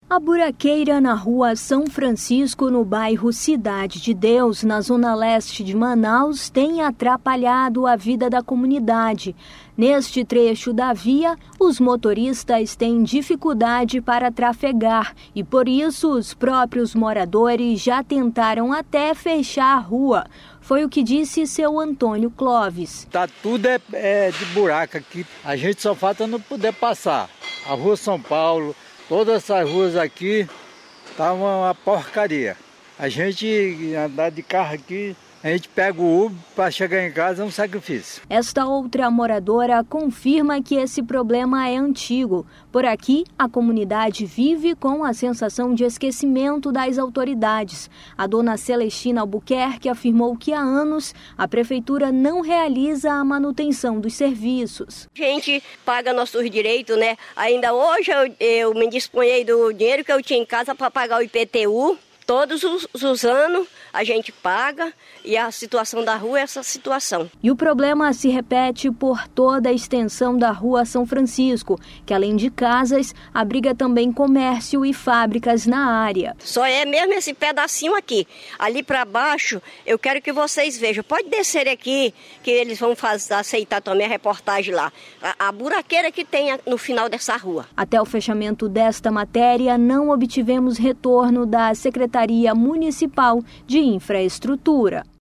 A buraqueira na rua São Francisco, no bairro Cidade de Deus, na zona leste de Manaus, tem atrapalhado a vida da comunidade. Neste trecho da via, os motoristas têm dificuldade para trafegar e, por isso, os próprios moradores já tentaram até fechar a rua. Foi o que disse seu Antônio Clóvis. Tudo de buraco aqui. A gente só falta não poder passar. A rua São Paulo, todas essas ruas aqui tá uma porcaria. A gente andar de carro aqui, a gente pega o Uber para chegar em casa, é um sacrifício. Esta outra moradora confirma que esse problema é antigo. Por aqui, a comunidade vive com a sensação de esquecimento das autoridades. A dona Celestina Albuquerque afirmou que há anos a prefeitura não realiza a manutenção dos serviços. A gente paga nossos direitos, né? Ainda hoje eu me disponhei do dinheiro que eu tinha em casa para pagar o IPTU. Todos os anos a gente paga e a situação da rua é essa situação. E o problema se repete por toda a extensão da rua São Francisco, que além de casas, abriga também comércio e fábricas na área. Só é mesmo esse pedacinho aqui. Ali para baixo, eu quero que vocês vejam. Pode descer aqui, que eles vão aceitar também a reportagem lá. A buraqueira que tem no final dessa rua. Até o fechamento desta matéria, não obtivemos retorno da Secretaria Municipal de Infraestrutura.